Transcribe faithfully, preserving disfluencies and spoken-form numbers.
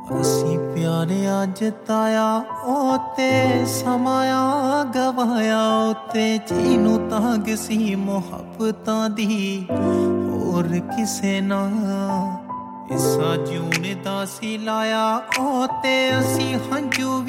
ਅਸੀਂ ਪਿਆਰਿਆ ਜਿਤਾਇਆ ਉਹ ਤੇ ਸਮਾਇਆ ਗਵਾਇਆ ਉਤੇ ਜਿਹਨੂੰ ਤਾਂਗ ਸੀ ਮੁਹੱਬਤਾਂ ਦੀ ਹੋਰ ਕਿਸੇ ਨਾ ਇਸਾ ਜਿਉਣ ਦਾ ਸੀ ਲਾਇਆ ਉਹ ਤੇ ਅਸੀਂ ਹੰਝੂ